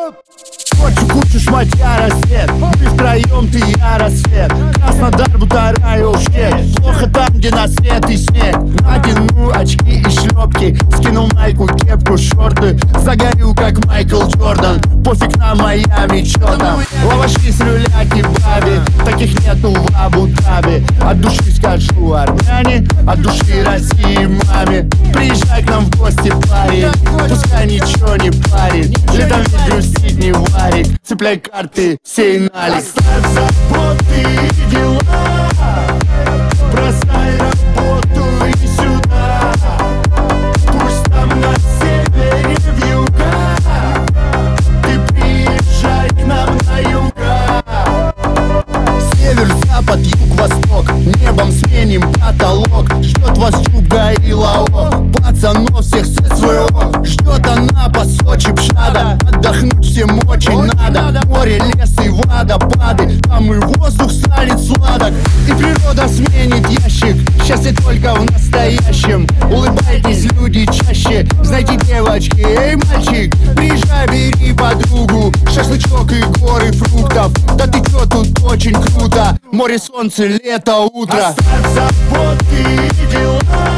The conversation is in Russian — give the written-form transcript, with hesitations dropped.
Ночью кучу шматья рассвет, мы втроем, ты и я, рассвет. Краснодар, Бутара и Ушкет. Плохо там, где на свет и снег. Надену очки и шлепки, скинул майку, кепку, шорты. Загорю, как Майкл Джордан. Пофиг на Майами, чё там. Лаваши с люля кебаби, таких нету в Абу-Даби. От души скажу армяне, от души России маме. Приезжай к нам в гости, парень, пускай ничего не парит. Летом ведь грустить не варит. Цепляй карты, сей налик. Оставь заботы и дела, бросай работу и сюда. Пусть там на севере вьюга, ты приезжай к нам на юга. Север, запад, юг, восток, небом сменим потолок. Ждет вас Чубга и Лаок, пацанов всех ССВО. Ждет Анапа, Сочи, Пшада, отдохнуть всем очень надо. Море, лес и водопады, там и воздух станет сладок. И природа сменит ящик, счастье только в настоящем. Улыбайтесь, люди, чаще, знайте, девочки, эй, мальчик, приезжай, бери подругу, шашлычок и горы фруктов. Да ты чё, тут очень круто, море, солнце, лето, утро. Оставь заботы и дела,